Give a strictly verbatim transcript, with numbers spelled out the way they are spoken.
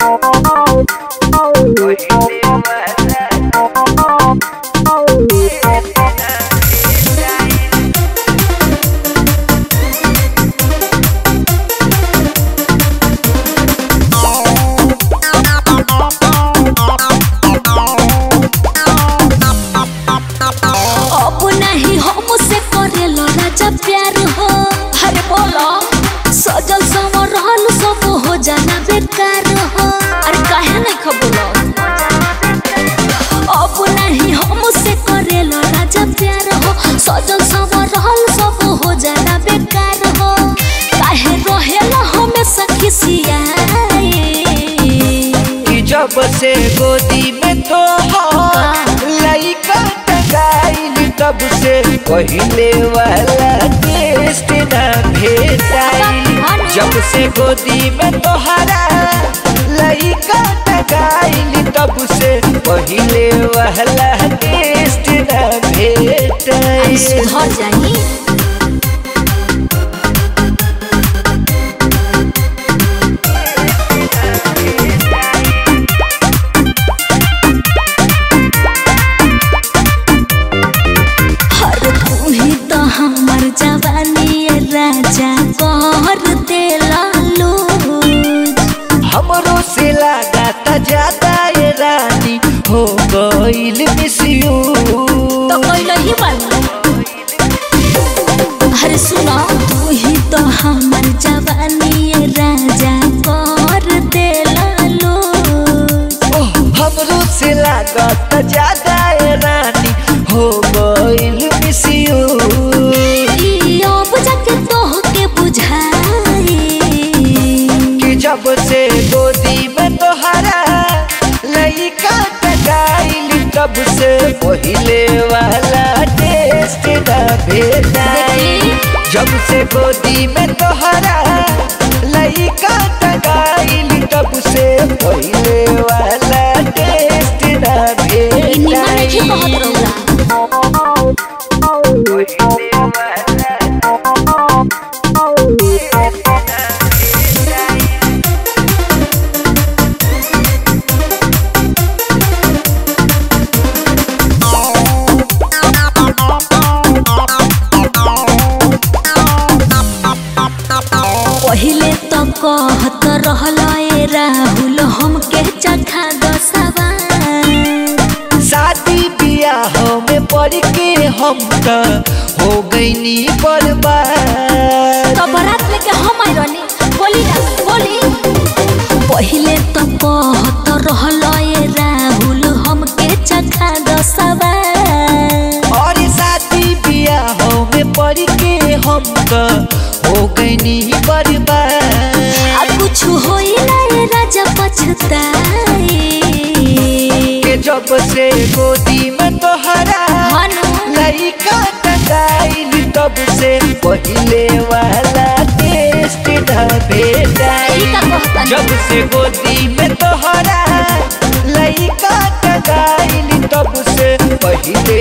प्यार हो हरे बोलो सजल समरहल सब हो जाना बेकार हो। अरे काहे नहीं खबोलो अब नहीं हमसे करेलो राजा प्यार हो सजल समरहल सब हो जाना बेकार हो। काहे रहेला हमेशा खिसियाए कि जब से गोदी में तो हो लइका टगाइल तब से पहिले वाला टेस्ट ना भेटाइल। जब से गोदी में तोहरा लइका टगाइल तब से पहिले वाला टेस्ट ना भेटाइल। सुधर जाई हमर जवानी राजा कर देला लूज। हमरो से लगा ता ज्यादा ये रानी हो गइल मिस यू तो कइलो ही बानी। अरे सुनो तू ही तो हमर जवानी राजा कर देला लूज। हमरो से लगा ता ज्यादा ये रानी हो गइल मिस यू जब से गोदी में तोहरा लइका टगाइल तब से पहिले वाला टेस्ट ना भेटाइल। जब से गोदी में तोहरा लइका टगाइल तब से पहिले वाला टेस्ट ना भेटाइल। पहिले तो कहत रहल ए राहुल हमके चखा दसवा। शादी बियाह में पड़ के हम तो हो गईनी बर्बाद। तो बारात लेके हम आई रहनी बोली ना बोली। पहिले तो कहत रहल ए राहुल हमके चखा दसवा। और शादी बियाह में पड़ के हम तो हो गईनी बर्बाद। अब कुछ होई ना रे राजा पछताए के जब से गोदी में तोहरा लइका टगाइल तब से पहिले वाला टेस्ट ना भेटाइल। जब से गोदी में तोहरा लइका टगाइल तब से पहिले